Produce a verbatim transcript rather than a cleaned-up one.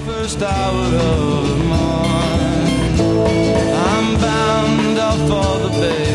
first hour of the morn, I'm bound off for the bay.